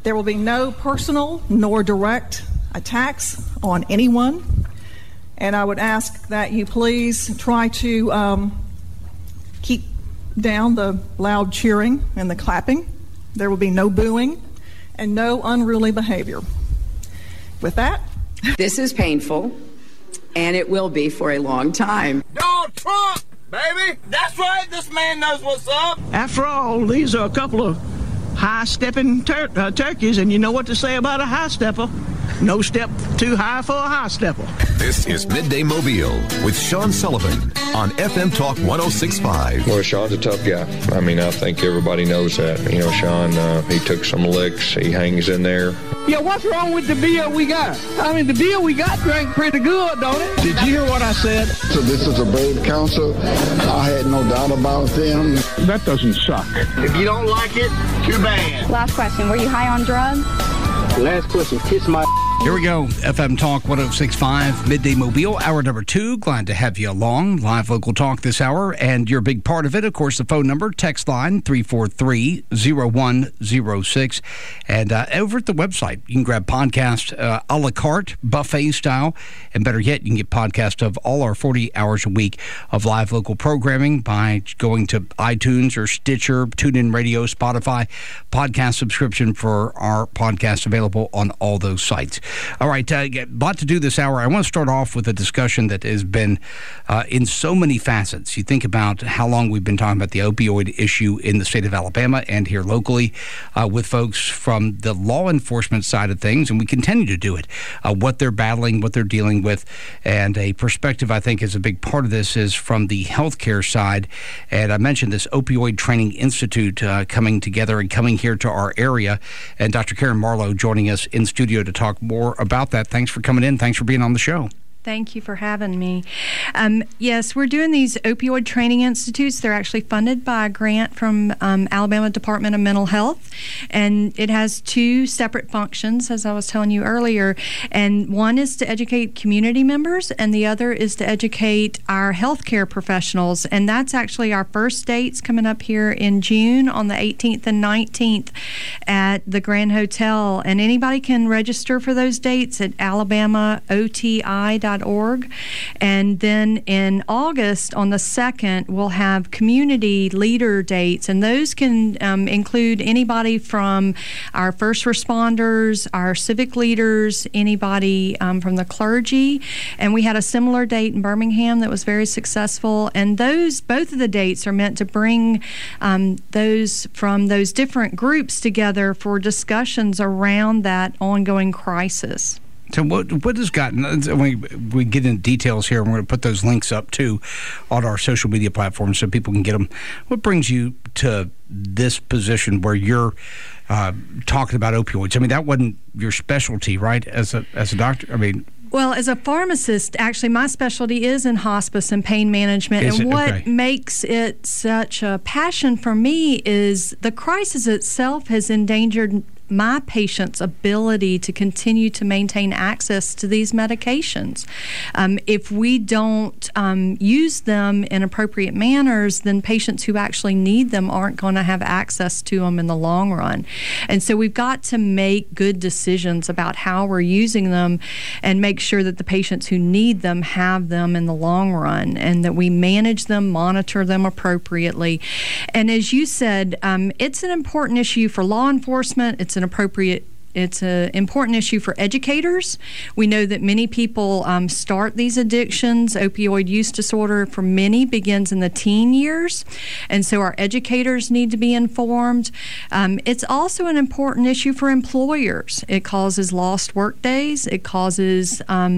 There will be no personal nor direct attacks on anyone. And I would ask that you please try to keep down the loud cheering and the clapping. There will be no booing and no unruly behavior. With that, this is painful, and it will be for a long time. Donald Trump, baby! That's right, this man knows what's up. After all, these are a couple of high-stepping turkeys, and you know what to say about a high-stepper. No step too high for a high-stepper. This is Midday Mobile with Sean Sullivan on FM Talk 106.5. Well, Sean's a tough guy. I mean, I think everybody knows that. You know, Sean, he took some licks. He hangs in there. Yeah, what's wrong with the beer we got? I mean, the beer we got drank pretty good, don't it? Did you hear what I said? So this is a brave council. I had no doubt about them. That doesn't suck. If you don't like it, too bad. Last question, were you high on drugs? Last question, kiss my... Here we go, FM Talk 106.5, Midday Mobile, hour number 2. Glad to have you along. Live local talk this hour, and you're a big part of it. Of course, the phone number, text line, 343-0106. And over at the website, you can grab podcast a la carte, buffet style. And better yet, you can get podcast of all our 40 hours a week of live local programming by going to iTunes or Stitcher, TuneIn Radio, Spotify, podcast subscription for our podcast available on all those sites. All right, a lot to do this hour. I want to start off with a discussion that has been in so many facets. You think about how long we've been talking about the opioid issue in the state of Alabama and here locally with folks from the law enforcement side of things, and we continue to do it, what they're battling, what they're dealing with. And a perspective I think is a big part of this is from the healthcare side. And I mentioned this Opioid Training Institute coming together and coming here to our area. And Dr. Karen Marlowe joining us in studio to talk more about that. Thanks for coming in. Thanks for being on the show. Thank you for having me. Yes, we're doing these opioid training institutes. They're actually funded by a grant from Alabama Department of Mental Health, and it has two separate functions, as I was telling you earlier. And one is to educate community members, and the other is to educate our healthcare professionals. And that's actually our first dates coming up here in June on the 18th and 19th at the Grand Hotel. And anybody can register for those dates at alabamaoti.org. And then in August on the 2nd, we'll have community leader dates, and those can include anybody from our first responders, our civic leaders, anybody from the clergy. And we had a similar date in Birmingham that was very successful. And both of the dates are meant to bring those from those different groups together for discussions around that ongoing crisis. So what has gotten, we get into details here, and we're going to put those links up, too, on our social media platforms so people can get them. What brings you to this position where you're talking about opioids? I mean, that wasn't your specialty, right, as a doctor? I mean... Well, as a pharmacist, actually, my specialty is in hospice and pain management. And what makes it such a passion for me is the crisis itself has endangered my patient's ability to continue to maintain access to these medications. If we don't use them in appropriate manners, then patients who actually need them aren't going to have access to them in the long run. And so we've got to make good decisions about how we're using them and make sure that the patients who need them have them in the long run, and that we manage them, monitor them appropriately. And as you said, it's an important issue for law enforcement. It's an important issue for educators. We know that many people start these addictions. Opioid use disorder for many begins in the teen years, and so our educators need to be informed. It's also an important issue for employers. It causes lost work days. It causes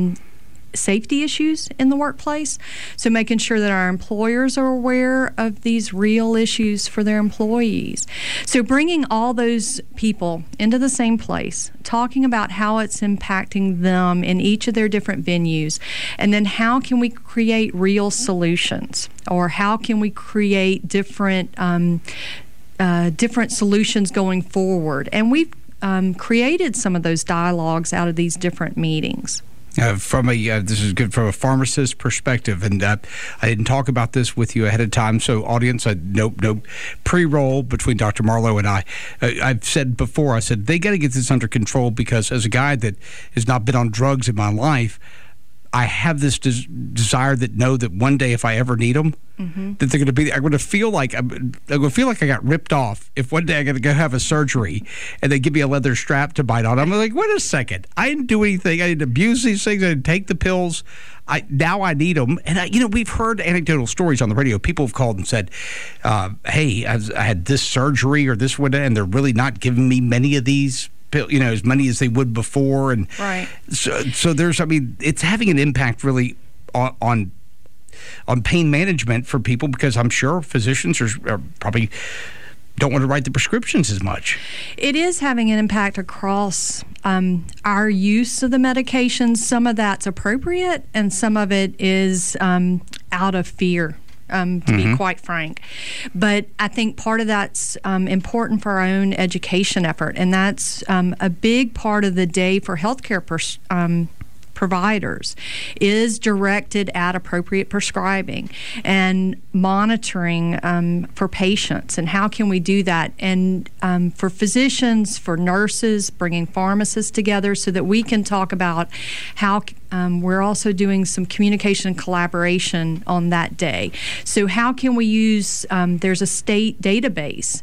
safety issues in the workplace. So making sure that our employers are aware of these real issues for their employees. So bringing all those people into the same place, talking about how it's impacting them in each of their different venues, and then how can we create real solutions, or how can we create different solutions going forward. And we've created some of those dialogues out of these different meetings. This is good from a pharmacist perspective, and I didn't talk about this with you ahead of time. So, audience, no pre-roll between Dr. Marlowe and I. I've said before, I said they got to get this under control because as a guy that has not been on drugs in my life, I have this desire that one day if I ever need them, that they're going to be. I'm going to feel like I got ripped off if one day I got to go have a surgery and they give me a leather strap to bite on. I'm like, wait a second, I didn't do anything. I didn't abuse these things. I didn't take the pills. Now I need them. And we've heard anecdotal stories on the radio. People have called and said, "Hey, I had this surgery or this one, and they're really not giving me many of these." As many as they would before, and right. So there's, it's having an impact really on pain management for people because I'm sure physicians are probably don't want to write the prescriptions as much. It is having an impact across our use of the medications. Some of that's appropriate, and some of it is out of fear. To be quite frank. But I think part of that's important for our own education effort, and that's a big part of the day for healthcare providers is directed at appropriate prescribing and monitoring for patients, and how can we do that, and for physicians, for nurses, bringing pharmacists together so that we can talk about how we're also doing some communication and collaboration on that day. So how can we use, there's a state database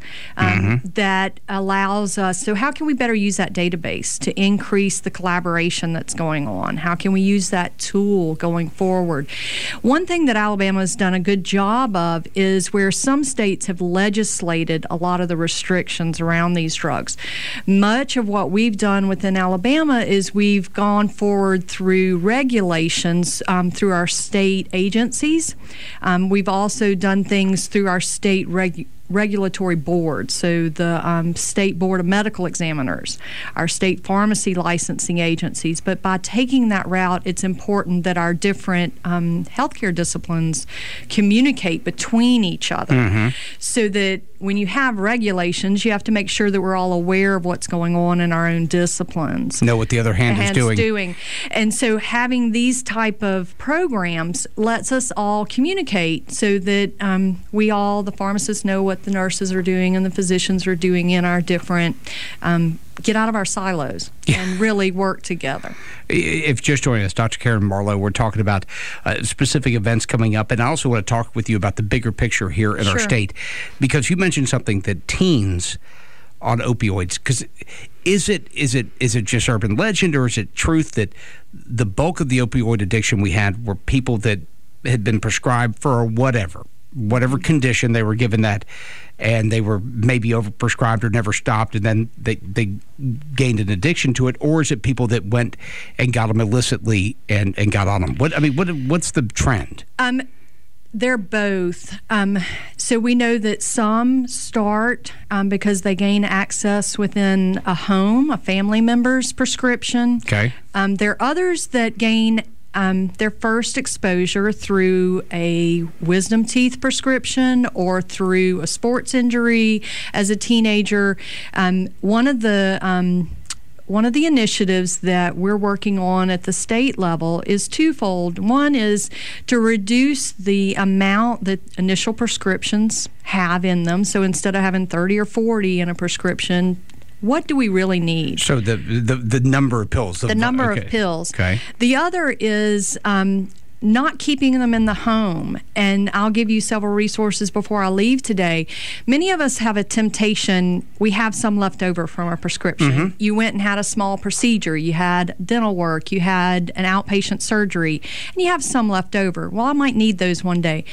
that allows us, so how can we better use that database to increase the collaboration that's going on? How can we use that tool going forward? One thing that Alabama has done a good job of is where some states have legislated a lot of the restrictions around these drugs. Much of what we've done within Alabama is we've gone forward through regulations through our state agencies. We've also done things through our state regulatory board, so the State Board of Medical Examiners, our state pharmacy licensing agencies. But by taking that route, it's important that our different healthcare disciplines communicate between each other, so that when you have regulations, you have to make sure that we're all aware of what's going on in our own disciplines. Know what the other hand is doing. And so having these type of programs lets us all communicate so that we all, the pharmacists, know what the nurses are doing and the physicians are doing in our different, get out of our silos and really work together. If just joining us, Dr. Karen Marlowe, we're talking about specific events coming up, and I also want to talk with you about the bigger picture here in our state, because you mentioned something that teens on opioids, because is it just urban legend, or is it truth that the bulk of the opioid addiction we had were people that had been prescribed for whatever condition they were given that, and they were maybe overprescribed or never stopped, and then they gained an addiction to it? Or is it people that went and got them illicitly and got on them? What's the trend? They're both. So we know that some start because they gain access within a home, a family member's prescription. Okay. There are others that gain their first exposure through a wisdom teeth prescription or through a sports injury as a teenager. One of the initiatives that we're working on at the state level is twofold. One is to reduce the amount that initial prescriptions have in them. So instead of having 30 or 40 in a prescription, what do we really need? So the number of pills. The number of pills. Okay. The other is not keeping them in the home. And I'll give you several resources before I leave today. Many of us have a temptation. We have some left over from our prescription. You went and had a small procedure. You had dental work. You had an outpatient surgery. And you have some left over. Well, I might need those one day.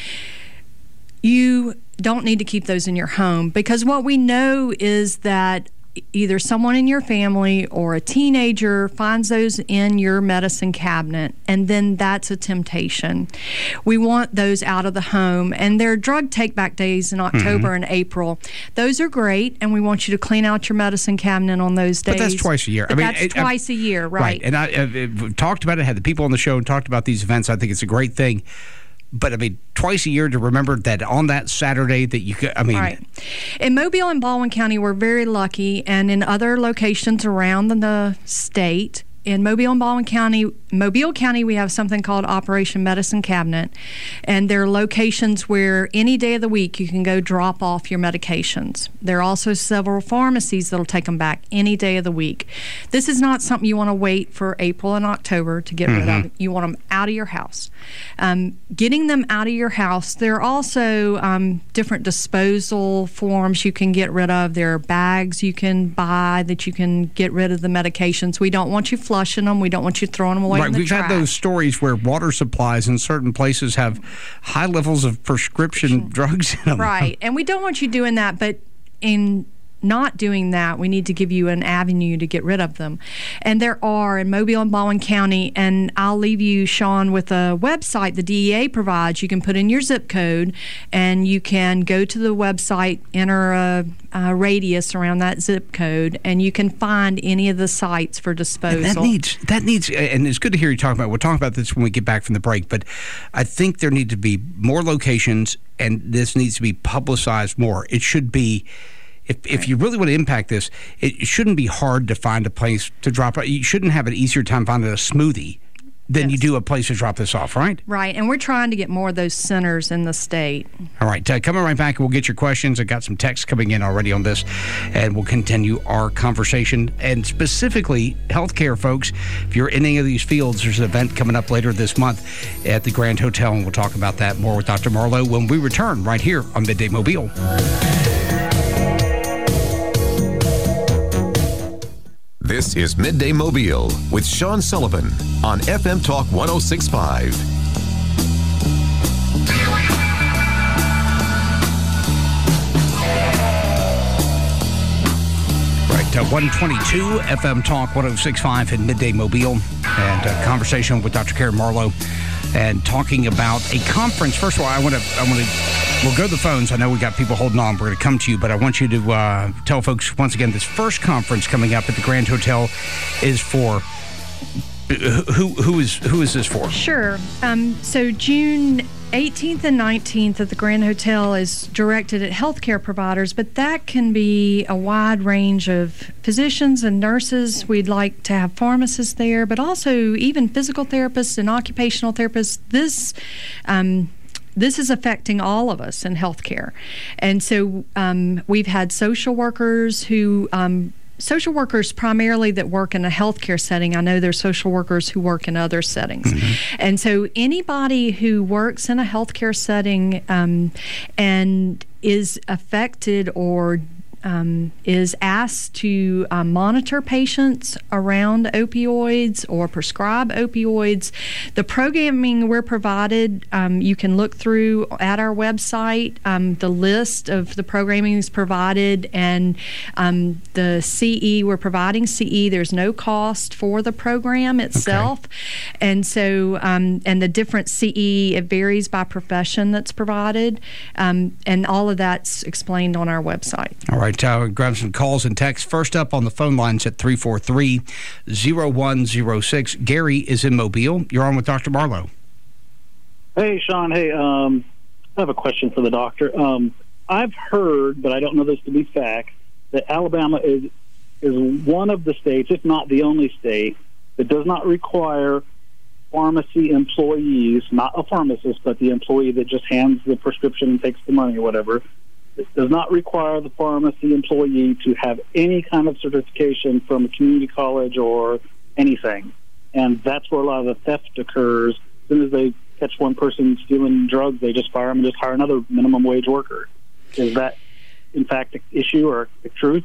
You don't need to keep those in your home, because what we know is that either someone in your family or a teenager finds those in your medicine cabinet, and then that's a temptation. We want those out of the home, and there are drug take-back days in October and April. Those are great, and we want you to clean out your medicine cabinet on those days. But that's twice a year. That's twice a year, right. And I've talked about it, had the people on the show and talked about these events. I think it's a great thing. But, twice a year to remember that on that Saturday that you could, Right. In Mobile and Baldwin County, we're very lucky, and in other locations around the state, in Mobile and Baldwin County, Mobile County, we have something called Operation Medicine Cabinet, and there are locations where any day of the week you can go drop off your medications. There are also several pharmacies that'll take them back any day of the week. This is not something you want to wait for April and October to get rid of. You want them out of your house. Getting them out of your house, there are also different disposal forms you can get rid of. There are bags you can buy that you can get rid of the medications. We don't want you flushing them. We don't want you throwing them away in the trash. We've had those stories where water supplies in certain places have high levels of prescription drugs in them. Right, and we don't want you doing that, but in not doing that, we need to give you an avenue to get rid of them. And there are in Mobile and Baldwin County, and I'll leave you, Sean, with a website the DEA provides. You can put in your zip code, and you can go to the website, enter a radius around that zip code, and you can find any of the sites for disposal. And that needs, and it's good to hear you talk about it. We'll talk about this when we get back from the break, but I think there need to be more locations, and this needs to be publicized more. It should be, if you really want to impact this, it shouldn't be hard to find a place to drop it. You shouldn't have an easier time finding a smoothie than you do a place to drop this off, right? Right, and we're trying to get more of those centers in the state. All right, coming right back, we'll get your questions. I've got some texts coming in already on this, and we'll continue our conversation. And specifically, healthcare folks, if you're in any of these fields, there's an event coming up later this month at the Grand Hotel, and we'll talk about that more with Dr. Marlowe when we return right here on Midday Mobile. This is Midday Mobile with Sean Sullivan on FM Talk 106.5. Right, 122 FM Talk 106.5 in Midday Mobile, and a conversation with Dr. Karen Marlowe, and talking about a conference. First of all, we'll go to the phones. I know we got people holding on. We're going to come to you, but I want you to tell folks once again, this first conference coming up at the Grand Hotel is for who is this for? Sure. So June 18th and 19th at the Grand Hotel is directed at healthcare providers, but that can be a wide range of physicians and nurses. We'd like to have pharmacists there, but also even physical therapists and occupational therapists. This is affecting all of us in healthcare. And so we've had social workers who social workers primarily that work in a healthcare setting. I know there's social workers who work in other settings. And so anybody who works in a healthcare setting and is affected or is asked to monitor patients around opioids or prescribe opioids. The programming we're provided, you can look through at our website. The list of the programming is provided, and the CE, we're providing CE. There's no cost for the program itself. Okay. And so, and the different CE, it varies by profession that's provided, and all of that's explained on our website. All right. Grab some calls and texts. First up on the phone lines at 343-0106. Gary is in Mobile. You're on with Dr. Marlowe. Hey, Sean. Hey, I have a question for the doctor. I've heard, but I don't know this to be fact, that Alabama is one of the states, if not the only state, that does not require pharmacy employees, not a pharmacist, but the employee that just hands the prescription and takes the money or whatever. It does not require the pharmacy employee to have any kind of certification from a community college or anything. And that's where a lot of the theft occurs. As soon as they catch one person stealing drugs, they just fire them and just hire another minimum wage worker. Is that, in fact, an issue or the truth?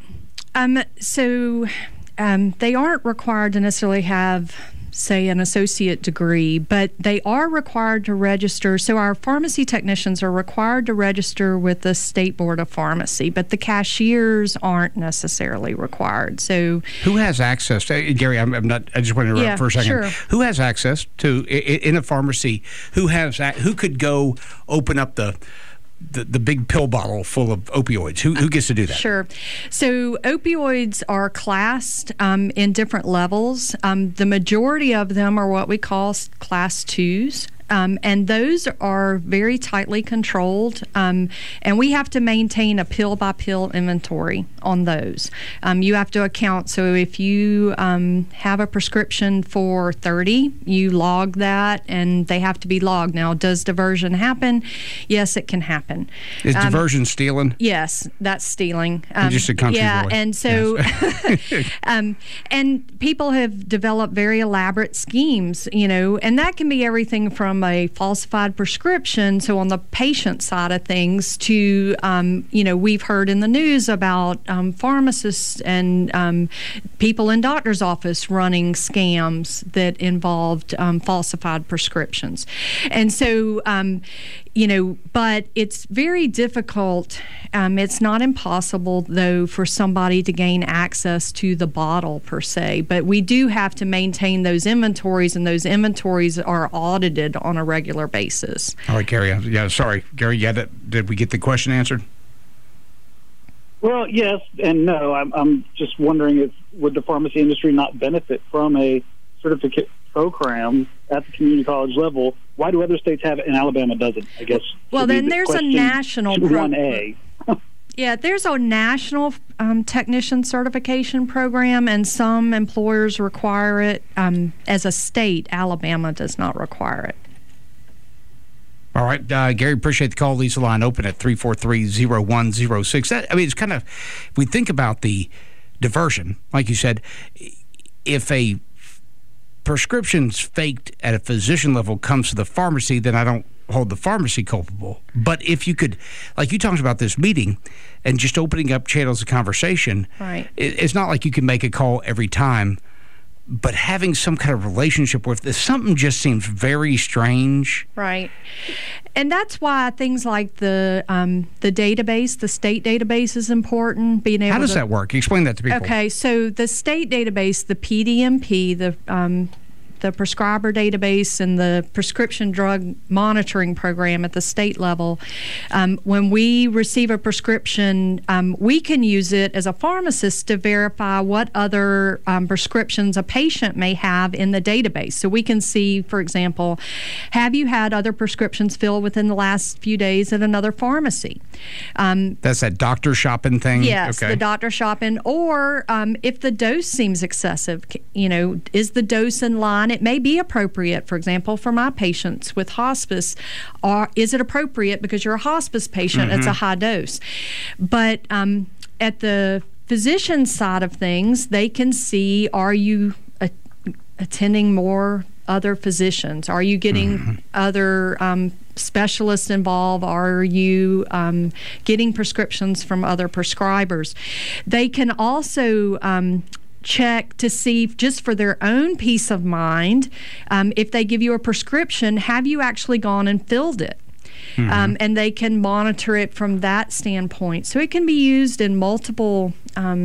They aren't required to necessarily have, say, an associate degree, but they are required to register. So our pharmacy technicians are required to register with the State Board of Pharmacy, but the cashiers aren't necessarily required. So who has access to, Gary, I just want to interrupt for a second. Sure. Who has access to, in a pharmacy, who could go open up the big pill bottle full of opioids? Who gets to do that? Sure. So opioids are classed in different levels. The majority of them are what we call class 2s. And those are very tightly controlled, and we have to maintain a pill-by-pill inventory on those. You have to account, so if you have a prescription for 30, you log that, and they have to be logged. Now, does diversion happen? Yes, it can happen. Is diversion stealing? Yes, that's stealing. I'm just a country boy. And so, Yes. and people have developed very elaborate schemes, and that can be everything from a falsified prescription, so on the patient side of things, to, we've heard in the news about pharmacists and people in doctor's office running scams that involved falsified prescriptions. And so, but it's very difficult. It's not impossible, though, for somebody to gain access to the bottle per se, but we do have to maintain those inventories, and those inventories are audited on a regular basis. All right, Gary. Yeah, sorry. Gary, did we get the question answered? Well, yes and no. I'm just wondering would the pharmacy industry not benefit from a certificate program at the community college level? Why do other states have it and Alabama doesn't, I guess? Well, then there's a national program. 1A. Yeah, there's a national technician certification program, and some employers require it. As a state, Alabama does not require it. All right, Gary, appreciate the call. Lisa line open at 343-0106. It's kind of, if we think about the diversion, like you said, if a prescription's faked at a physician level comes to the pharmacy, then I don't hold the pharmacy culpable. But if you could, like you talked about this meeting and just opening up channels of conversation, right? It's not like you can make a call every time, but having some kind of relationship with this, something just seems very strange. Right. And that's why things like the database, the state database, is important. Being able How does that work? Explain that to people. Okay, so the state database, the PDMP, the prescriber database, and the prescription drug monitoring program at the state level, when we receive a prescription, we can use it as a pharmacist to verify what other prescriptions a patient may have in the database. So we can see, for example, have you had other prescriptions filled within the last few days at another pharmacy? That's that doctor shopping thing? Yes, okay. The doctor shopping. Or if the dose seems excessive, is the dose in line? It may be appropriate, for example, for my patients with hospice, or is it appropriate because you're a hospice patient, it's a high dose. But at the physician side of things, they can see, are you attending more other physicians? Are you getting other specialists involved? Are you getting prescriptions from other prescribers? They can also check to see, just for their own peace of mind, if they give you a prescription, have you actually gone and filled it? And they can monitor it from that standpoint. So it can be used in multiple,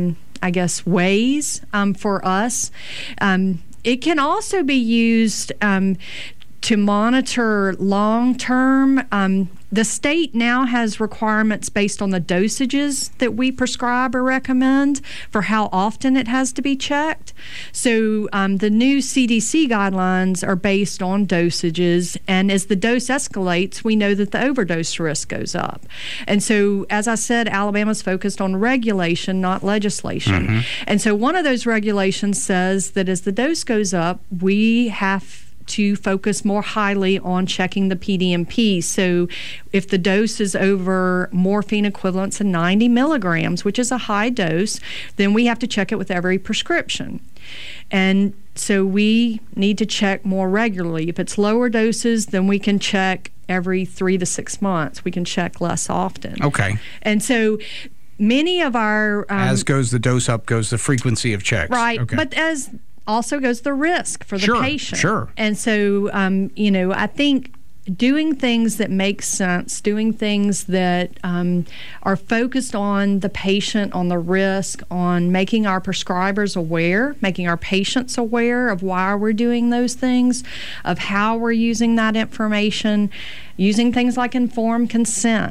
ways for us. It can also be used to monitor long-term. The state now has requirements based on the dosages that we prescribe or recommend for how often it has to be checked. So the new CDC guidelines are based on dosages, and as the dose escalates, we know that the overdose risk goes up. And so, as I said, Alabama's focused on regulation, not legislation. And so one of those regulations says that as the dose goes up, we have to focus more highly on checking the PDMP. So if the dose is over morphine equivalents of 90 milligrams, which is a high dose, then we have to check it with every prescription. And so we need to check more regularly. If it's lower doses, then we can check every 3 to 6 months. We can check less often. Okay. And so many of our... as goes the dose up, goes the frequency of checks. Right. Okay. But as also goes the risk for the patient. Sure. And so, I think doing things that make sense, doing things that are focused on the patient, on the risk, on making our prescribers aware, making our patients aware of why we're doing those things, of how we're using that information, using things like informed consent.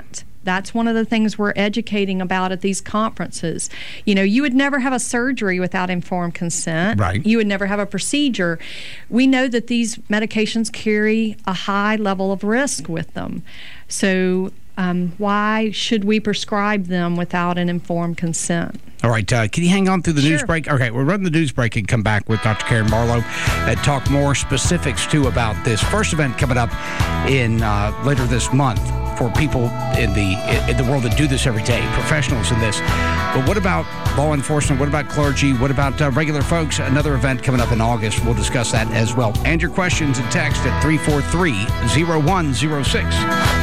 That's one of the things we're educating about at these conferences. You would never have a surgery without informed consent. Right. You would never have a procedure. We know that these medications carry a high level of risk with them. So why should we prescribe them without an informed consent? All right, can you hang on through the news break? Okay, we'll run the news break and come back with Dr. Karen Marlowe and talk more specifics, too, about this first event coming up in later this month for people in the world that do this every day, professionals in this. But what about law enforcement? What about clergy? What about regular folks? Another event coming up in August. We'll discuss that as well. And your questions and text at 343-0106.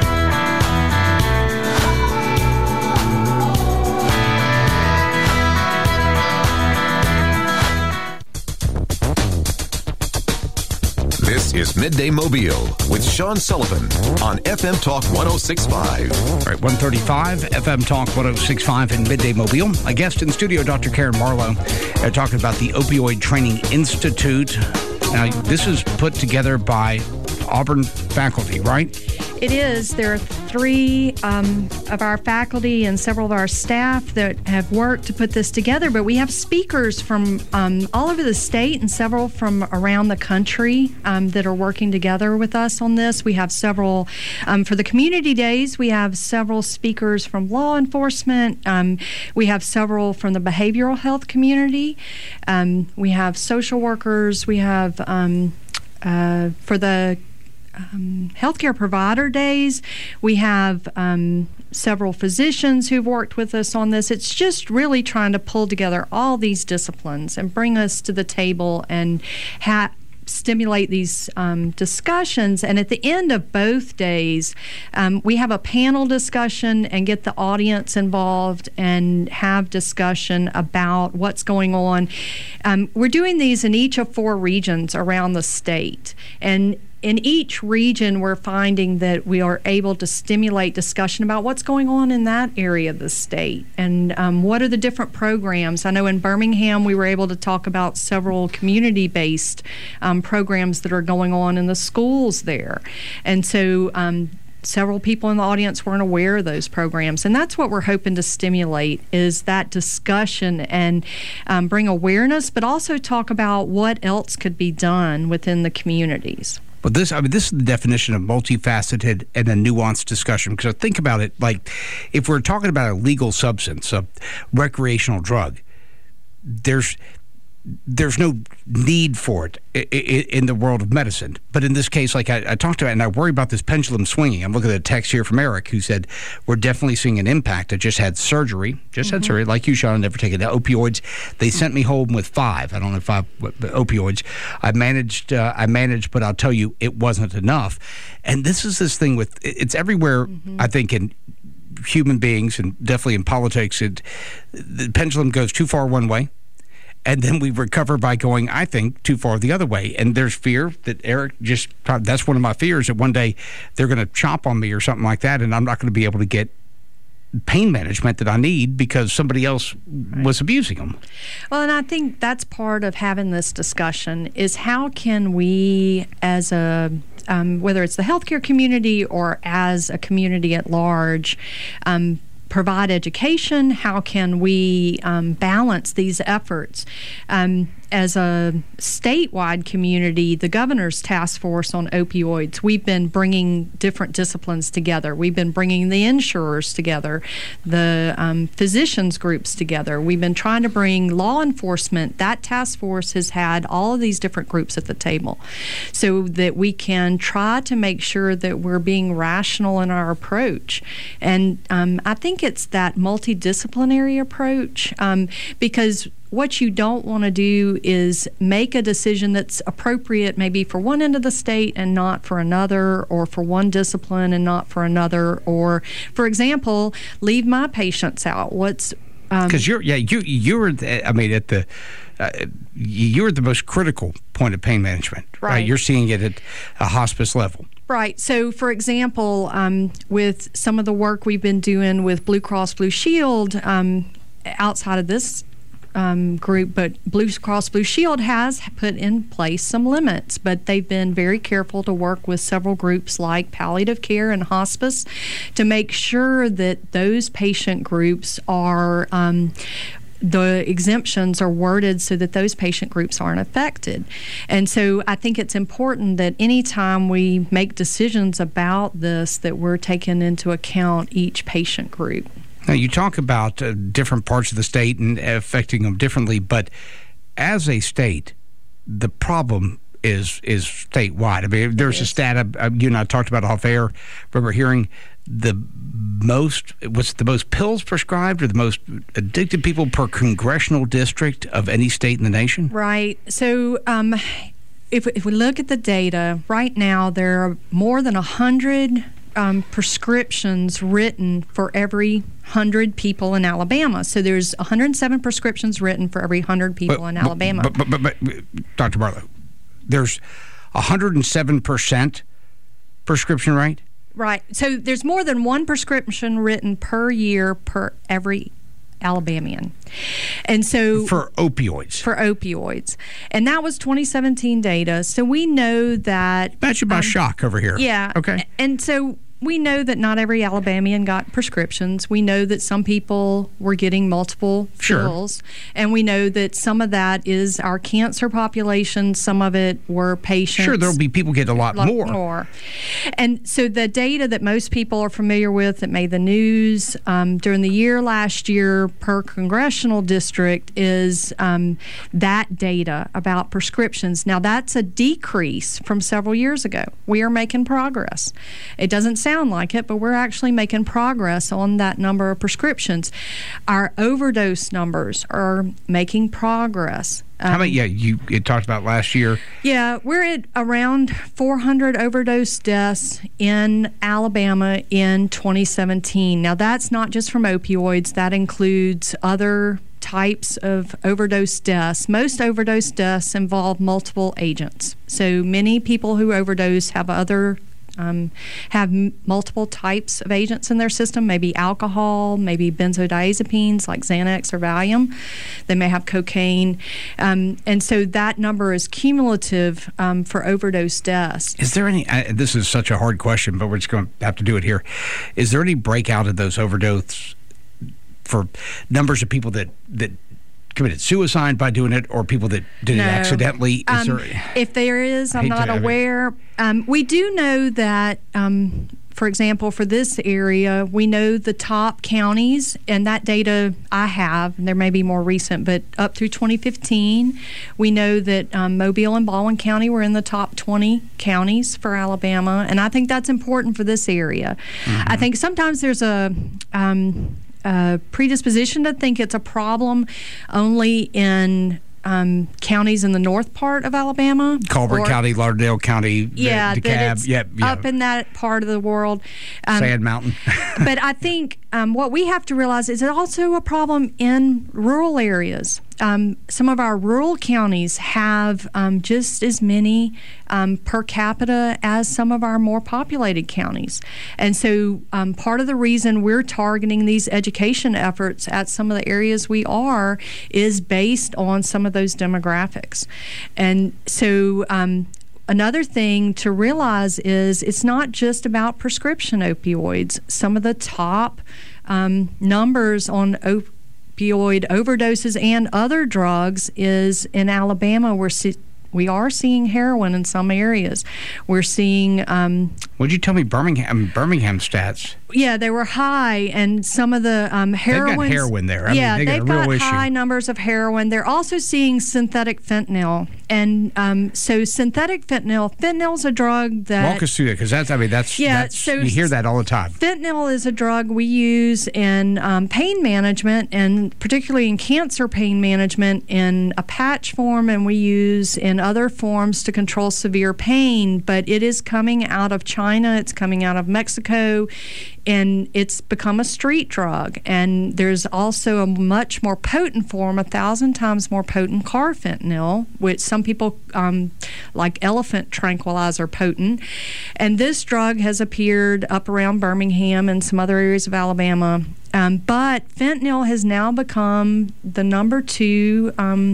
This is Midday Mobile with Sean Sullivan on FM Talk 106.5. All right, 135 FM Talk 106.5 in Midday Mobile. A guest in studio, Dr. Karen Marlowe, talking about the Opioid Training Institute. Now, this is put together by Auburn faculty, right? It is. There are 3 of our faculty and several of our staff that have worked to put this together, but we have speakers from all over the state and several from around the country that are working together with us on this. We have several, for the community days, we have several speakers from law enforcement. We have several from the behavioral health community. We have social workers. We have, for the healthcare provider days, we have several physicians who've worked with us on this. It's just really trying to pull together all these disciplines and bring us to the table and stimulate these discussions. And at the end of both days, we have a panel discussion and get the audience involved and have discussion about what's going on. We're doing these in each of 4 regions around the state. And in each region, we're finding that we are able to stimulate discussion about what's going on in that area of the state and what are the different programs. I know in Birmingham, we were able to talk about several community-based programs that are going on in the schools there. And so several people in the audience weren't aware of those programs. And that's what we're hoping to stimulate, is that discussion and bring awareness, but also talk about what else could be done within the communities. Well, this is the definition of multifaceted and a nuanced discussion, because I think about it like if we're talking about a legal substance, a recreational drug, there's no need for it in the world of medicine. But in this case, like I talked about, and I worry about this pendulum swinging. I'm looking at a text here from Eric who said, we're definitely seeing an impact. I just had surgery, like you, Sean, never taken the opioids. They sent me home with 5. I don't know 5 opioids. I managed, but I'll tell you, it wasn't enough. And this is this thing with, it's everywhere, I think, in human beings and definitely in politics. The pendulum goes too far one way, and then we recover by going, I think, too far the other way. And there's fear that Eric that's one of my fears, that one day they're going to chomp on me or something like that, and I'm not going to be able to get pain management that I need because somebody else was abusing them. Well, and I think that's part of having this discussion is how can we, as a whether it's the healthcare community or as a community at large, provide education? How can we balance these efforts? As a statewide community, the governor's task force on opioids, we've been bringing different disciplines together. We've been bringing the insurers together, the physicians groups together. We've been trying to bring law enforcement. That task force has had all of these different groups at the table so that we can try to make sure that we're being rational in our approach. And I think it's that multidisciplinary approach because what you don't want to do is make a decision that's appropriate maybe for one end of the state and not for another, or for one discipline and not for another, or, for example, leave my patients out. Because you're at the most critical point of pain management, right? You're seeing it at a hospice level. Right. So, for example, with some of the work we've been doing with Blue Cross Blue Shield outside of this group, but Blue Cross Blue Shield has put in place some limits, but they've been very careful to work with several groups like palliative care and hospice to make sure that those patient groups are the exemptions are worded so that those patient groups aren't affected. And so I think it's important that anytime we make decisions about this, that we're taking into account each patient group. Now, you talk about different parts of the state and affecting them differently, but as a state, the problem is statewide. I mean, there's a stat you and I talked about off air. Remember hearing the most pills prescribed or the most addicted people per congressional district of any state in the nation? Right. So if we look at the data, right now there are more than 100 prescriptions written for every 100 people in Alabama. So there's 107 prescriptions written for every 100 people in Alabama. But Dr. Barlow, there's 107% prescription rate? Right. So there's more than one prescription written per year per every Alabamian. And so for opioids. For opioids. And that was 2017 data. So we know that That's by shock over here. Yeah. Okay. And so we know that not every Alabamian got prescriptions. We know that some people were getting multiple pills. And we know that some of that is our cancer population. Some of it were patients. Sure, there'll be people get a lot more. And so the data that most people are familiar with that made the news during the year last year per congressional district is that data about prescriptions. Now, that's a decrease from several years ago. We are making progress. It doesn't sound like it, but we're actually making progress on that number of prescriptions. Our overdose numbers are making progress. How many? Yeah, you talked about last year. Yeah, we're at around 400 overdose deaths in Alabama in 2017. Now, that's not just from opioids. That includes other types of overdose deaths. Most overdose deaths involve multiple agents. So many people who overdose have multiple types of agents in their system, maybe alcohol, maybe benzodiazepines like Xanax or Valium. They may have cocaine. And so that number is cumulative for overdose deaths. Is there any, this is such a hard question, but we're just going to have to do it here. Is there any breakout of those overdose for numbers of people that committed suicide by doing it, or people that did it accidentally? If there is, I'm not aware. We do know that, for example, for this area, we know the top counties, and that data I have, and there may be more recent, but up through 2015, we know that Mobile and Baldwin County were in the top 20 counties for Alabama, and I think that's important for this area. Mm-hmm. I think sometimes there's a predisposition to think it's a problem only in counties in the north part of Alabama. Colbert County, Lauderdale County, DeKalb. Up in that part of the world. Sand Mountain. But I think what we have to realize is it's also a problem in rural areas. Some of our rural counties have just as many per capita as some of our more populated counties. And so part of the reason we're targeting these education efforts at some of the areas we are is based on some of those demographics. And so another thing to realize is it's not just about prescription opioids. Some of the top numbers on opioid overdoses and other drugs is in Alabama. We are seeing heroin in some areas. We're seeing... What'd you tell me, Birmingham stats? Yeah, they were high, and some of the heroin... They've got heroin there. They've got high numbers of heroin. They're also seeing synthetic fentanyl. And so synthetic fentanyl's a drug that... Walk us through that, because so you hear that all the time. Fentanyl is a drug we use in pain management, and particularly in cancer pain management in a patch form, and we use in other forms to control severe pain. But it is coming out of China. It's coming out of Mexico. And it's become a street drug. And there's also a much more potent form, 1,000 times more potent carfentanil, which some people like elephant tranquilizer potent. And this drug has appeared up around Birmingham and some other areas of Alabama. But fentanyl has now become the number 2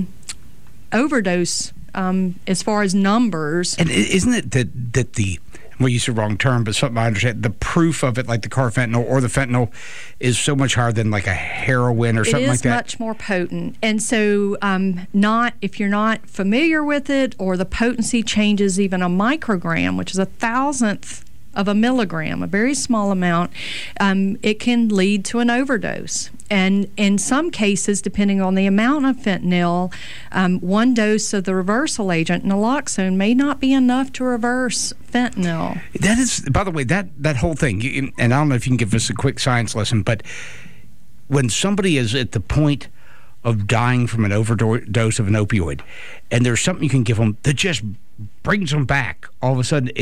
overdose as far as numbers. And isn't it that the, well, you used the wrong term, but something I understand, the proof of it, like the carfentanil or the fentanyl, is so much higher than like a heroin or something like that? It is much more potent. And so if you're not familiar with it, or the potency changes even a microgram, which is 1,000th of a milligram, a very small amount, it can lead to an overdose. And in some cases, depending on the amount of fentanyl, 1 dose of the reversal agent, naloxone, may not be enough to reverse fentanyl. That is, by the way, that whole thing, and I don't know if you can give us a quick science lesson, but when somebody is at the point of dying from an overdose of an opioid, and there's something you can give them that just brings them back, all of a sudden,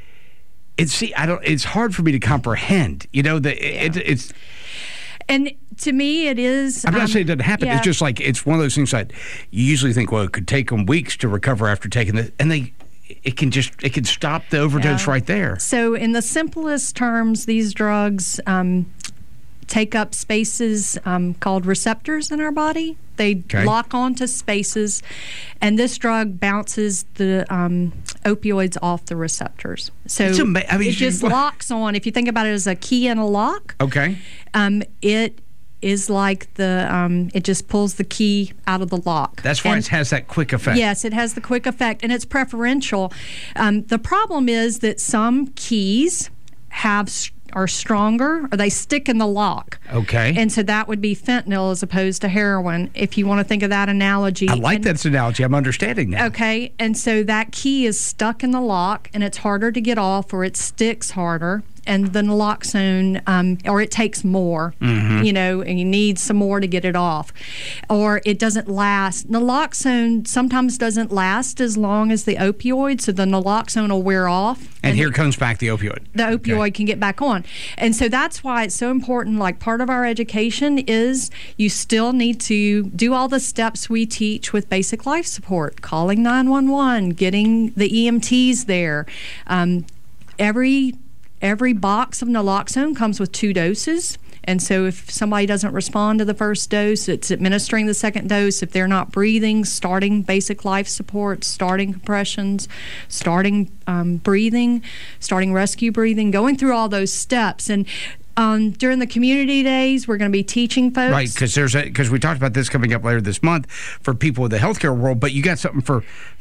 it's hard for me to comprehend, it's. And to me, it is. I'm not saying it doesn't happen. Yeah. It's just like, it's one of those things that you usually think, well, it could take them weeks to recover after taking it, and it can stop the overdose right there. So, in the simplest terms, these drugs take up spaces called receptors in our body. They lock onto spaces, and this drug bounces the opioids off the receptors. So it just locks on. If you think about it as a key in a lock, it is like it just pulls the key out of the lock. That's why it has that quick effect. Yes, it has the quick effect, and it's preferential. The problem is that some keys are stronger, or they stick in the lock. Okay. And so that would be fentanyl as opposed to heroin, if you want to think of that analogy. I like that analogy. I'm understanding now. Okay. And so that key is stuck in the lock, and it's harder to get off, or it sticks harder. And the naloxone, or it takes more, and you need some more to get it off. Or it doesn't last. Naloxone sometimes doesn't last as long as the opioid, so the naloxone will wear off. And here comes back the opioid. The opioid can get back on. And so that's why it's so important, like part of our education is you still need to do all the steps we teach with basic life support, calling 911, getting the EMTs there. Every box of naloxone comes with 2 doses. And so if somebody doesn't respond to the first dose, it's administering the second dose. If they're not breathing, starting basic life support, starting compressions, starting breathing, starting rescue breathing, going through all those steps. And during the community days, we're going to be teaching folks. Right, because we talked about this coming up later this month for people in the healthcare world, but you got something for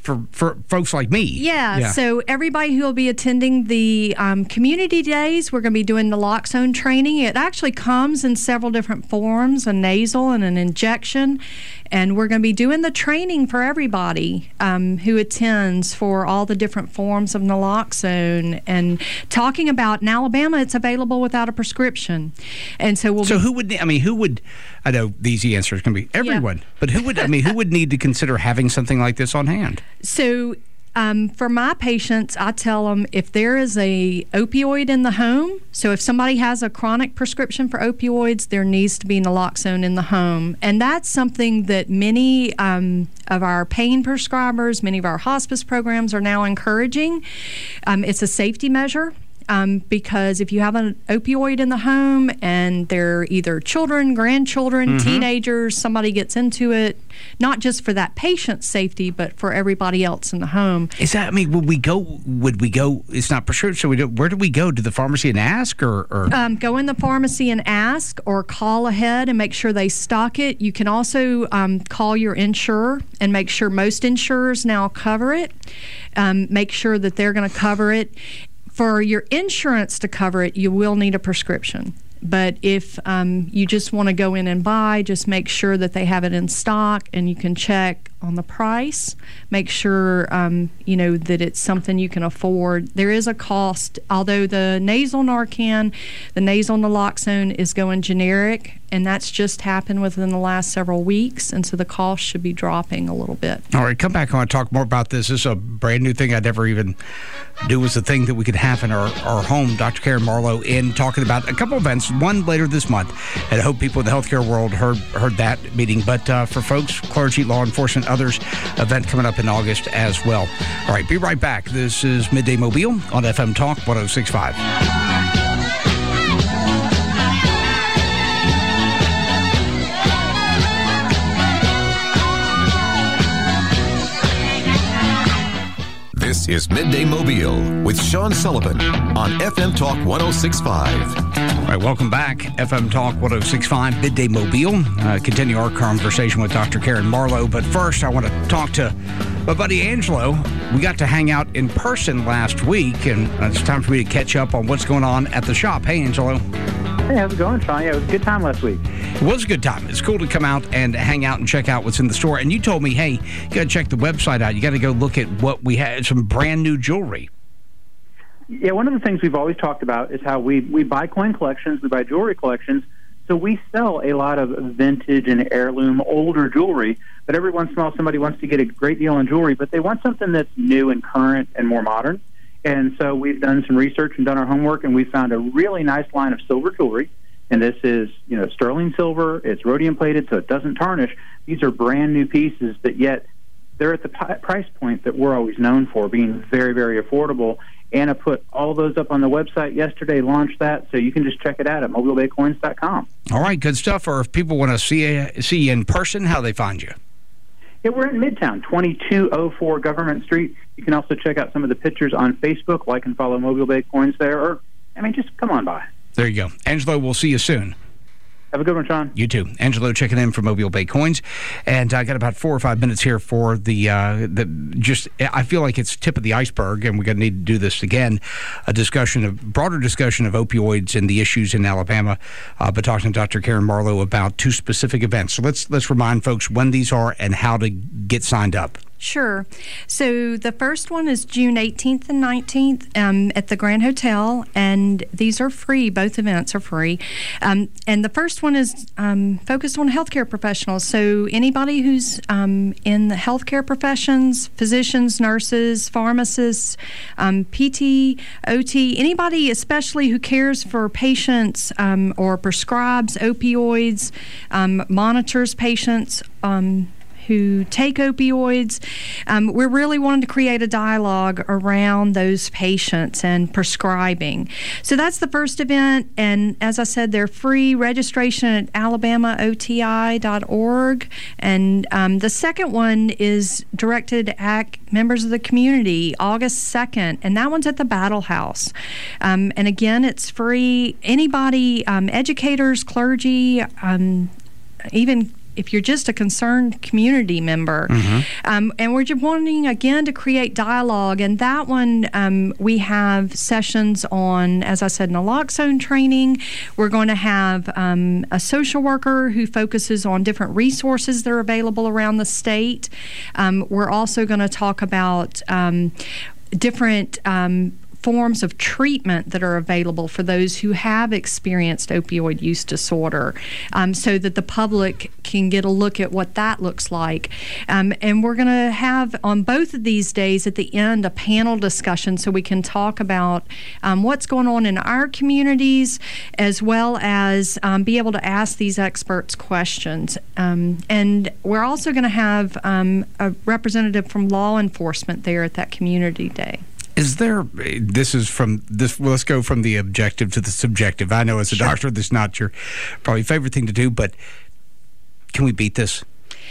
folks like me. Yeah, so everybody who will be attending the community days, we're going to be doing naloxone training. It actually comes in several different forms, a nasal and an injection. And we're going to be doing the training for everybody who attends for all the different forms of naloxone, and talking about, in Alabama, it's available without a prescription. And so who would, I know the easy answer is going to be everyone, but who would need to consider having something like this on hand? So for my patients, I tell them if there is a opioid in the home, so if somebody has a chronic prescription for opioids, there needs to be naloxone in the home. And that's something that many of our pain prescribers, many of our hospice programs are now encouraging. It's a safety measure. Because if you have an opioid in the home and they're either children, grandchildren, teenagers, somebody gets into it, not just for that patient's safety, but for everybody else in the home. Is that, would we go, it's not prescription, so where do we go? To the pharmacy and ask, or? Go in the pharmacy and ask, or call ahead and make sure they stock it. You can also call your insurer and make sure most insurers now cover it. Make sure that they're going to cover it. For your insurance to cover it, you will need a prescription. But if you just want to go in and buy, just make sure that they have it in stock, and you can check on the price. Make sure that it's something you can afford. There is a cost, although the nasal Narcan, the nasal naloxone is going generic, and that's just happened within the last several weeks, and so the cost should be dropping a little bit. All right, come back. I want to talk more about this. This is a brand new thing I never even knew was a thing that we could have in our home. Dr. Karen Marlowe in talking about a couple events, one later this month, and I hope people in the healthcare world heard that meeting. But for folks, clergy, law enforcement, others, event coming up in August as well. All right, be right back. This is Midday Mobile on FM Talk 106.5. This is Midday Mobile with Sean Sullivan on FM Talk 106.5. All right, welcome back. FM Talk 106.5, Midday Mobile. Continue our conversation with Dr. Karen Marlowe. But first, I want to talk to my buddy Angelo. We got to hang out in person last week, and it's time for me to catch up on what's going on at the shop. Hey, Angelo. Hey, how's it going, Sean? Yeah, it was a good time last week. It was a good time. It's cool to come out and hang out and check out what's in the store. And you told me, hey, you got to check the website out. You got to go look at what we had, some brand new jewelry. Yeah, one of the things we've always talked about is how we buy coin collections, we buy jewelry collections, so we sell a lot of vintage and heirloom older jewelry, but every once in a while somebody wants to get a great deal on jewelry, but they want something that's new and current and more modern. And so we've done some research and done our homework, and we found a really nice line of silver jewelry. And this is, sterling silver. It's rhodium plated, so it doesn't tarnish. These are brand new pieces, but yet they're at the price point that we're always known for, being very, very affordable. Anna put all those up on the website yesterday, launched that, so you can just check it out at mobilebaycoins.com. All right, good stuff. Or if people want to see you in person, how they find you? Yeah, we're in Midtown, 2204 Government Street. You can also check out some of the pictures on Facebook. Like and follow Mobile Bay Coins there. Or, just come on by. There you go. Angelo, we'll see you soon. Have a good one, Sean. You too. Angelo checking in for Mobile Bay Coins. And I got about 4 or 5 minutes here for I feel like it's tip of the iceberg, and we're going to need to do this again, broader discussion of opioids and the issues in Alabama, but talking to Dr. Karen Marlowe about 2 specific events. So let's remind folks when these are and how to get signed up. Sure. So the first one is June 18th and 19th at the Grand Hotel, and these are free. Both events are free. And the first one is focused on healthcare professionals. So anybody who's in the healthcare professions, physicians, nurses, pharmacists, PT, OT, anybody especially who cares for patients or prescribes opioids, monitors patients, who take opioids. We're really wanting to create a dialogue around those patients and prescribing. So that's the first event, and as I said, they're free. Registration at alabamaoti.org. And the second one is directed at members of the community, August 2nd, and that one's at the Battle House. And again, it's free. Anybody, educators, clergy, even if you're just a concerned community member. Mm-hmm. And we're just wanting, again, to create dialogue. And that one, we have sessions on, as I said, naloxone training. We're going to have a social worker who focuses on different resources that are available around the state. We're also going to talk about different forms of treatment that are available for those who have experienced opioid use disorder, so that the public can get a look at what that looks like. And we're going to have on both of these days at the end a panel discussion so we can talk about what's going on in our communities, as well as be able to ask these experts questions. And we're also going to have a representative from law enforcement there at that community day. Let's go from the objective to the subjective. I know as a doctor, this is not your probably favorite thing to do, but can we beat this?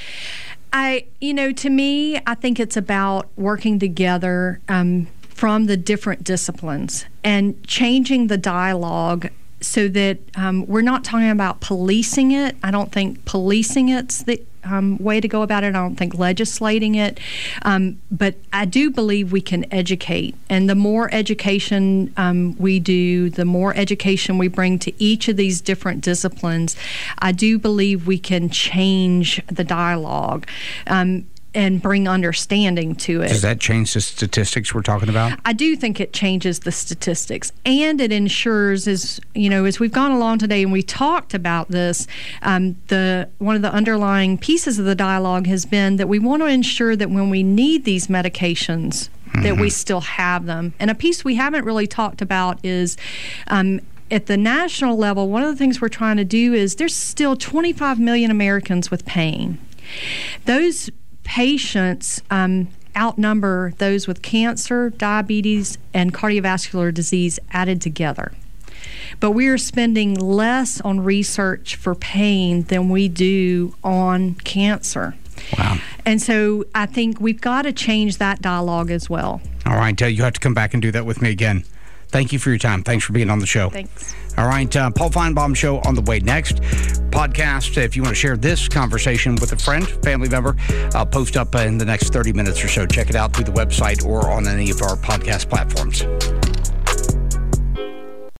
To me, I think it's about working together from the different disciplines and changing the dialogue so that we're not talking about policing it. I don't think policing it's the way to go about it. I don't think legislating it. But I do believe we can educate. And the more education we do, the more education we bring to each of these different disciplines, I do believe we can change the dialogue. And bring understanding to it. Does that change the statistics we're talking about? I do think it changes the statistics, and it ensures, as we've gone along today and we talked about this, one of the underlying pieces of the dialogue has been that we want to ensure that when we need these medications, that we still have them. And a piece we haven't really talked about is at the national level, one of the things we're trying to do is there's still 25 million Americans with pain. Those patients outnumber those with cancer, diabetes, and cardiovascular disease added together. But we are spending less on research for pain than we do on cancer. Wow. And so I think we've got to change that dialogue as well. All right. You have to come back and do that with me again. Thank you for your time. Thanks for being on the show. Thanks. All right. Paul Feinbaum Show on the way next. Podcast, if you want to share this conversation with a friend, family member, I'll post up in the next 30 minutes or so. Check it out through the website or on any of our podcast platforms.